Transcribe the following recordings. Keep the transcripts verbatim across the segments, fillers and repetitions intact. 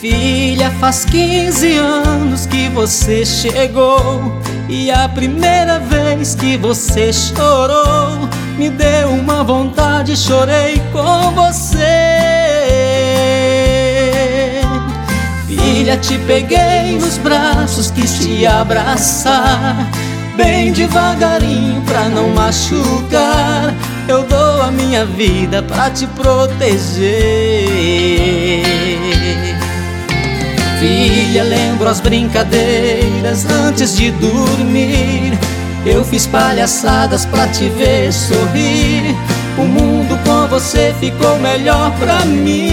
Filha, faz quinze anos que você chegou, e a primeira vez que você chorou me deu uma vontade, chorei com você. Filha, te peguei nos braços, quis te abraçar bem devagarinho pra não machucar. Eu dou a minha vida pra te proteger. Filha, lembro as brincadeiras antes de dormir. Eu fiz palhaçadas pra te ver sorrir. O mundo com você ficou melhor pra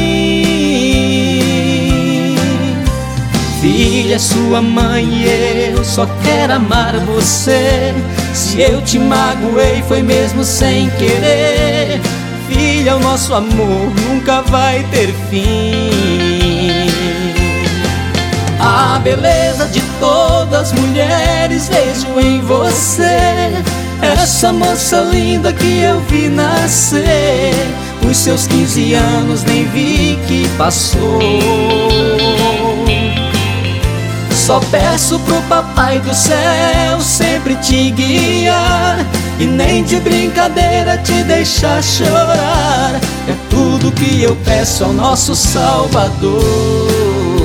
mim. Filha, sua mãe e eu só quero amar você. Se eu te magoei foi mesmo sem querer. Filha, o nosso amor nunca vai ter fim. A beleza de todas as mulheres vejo em você. Essa moça linda que eu vi nascer. Os seus quinze anos nem vi que passou. Só peço pro papai do céu sempre te guiar, e nem de brincadeira te deixar chorar. É tudo que eu peço ao nosso Salvador.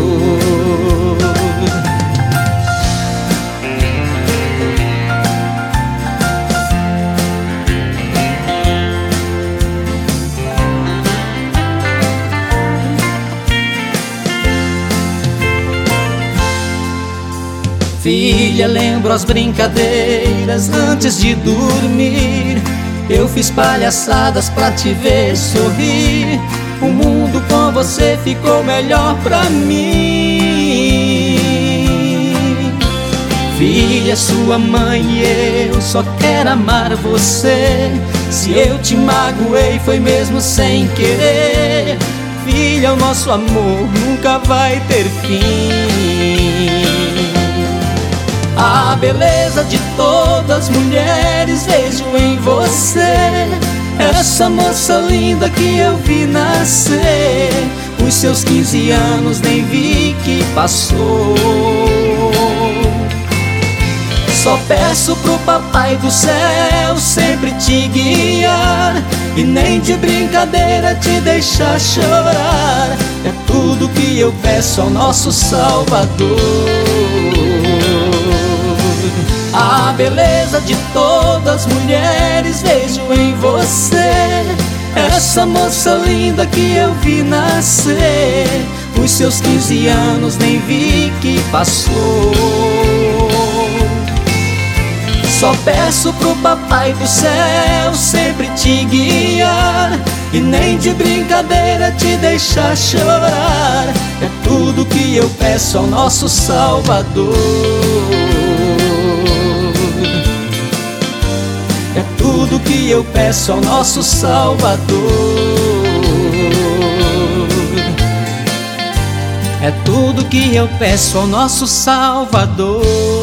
Filha, lembro as brincadeiras antes de dormir. Eu fiz palhaçadas pra te ver sorrir. O mundo com você ficou melhor pra mim. Filha, sua mãe e eu só quero amar você. Se eu te magoei foi mesmo sem querer. Filha, o nosso amor nunca vai ter fim. A beleza de todas as mulheres vejo em você. Essa moça linda que eu vi nascer. Os seus quinze anos nem vi que passou. Só peço pro papai do céu sempre te guiar, e nem de brincadeira te deixar chorar. É tudo que eu peço ao nosso Salvador. A beleza de todas as mulheres vejo em você. Essa moça linda que eu vi nascer. Os seus quinze anos nem vi que passou. Só peço pro papai do céu sempre te guiar, e nem de brincadeira te deixar chorar. É tudo que eu peço ao nosso Salvador. É tudo que eu peço ao nosso Salvador. É tudo que eu peço ao nosso Salvador.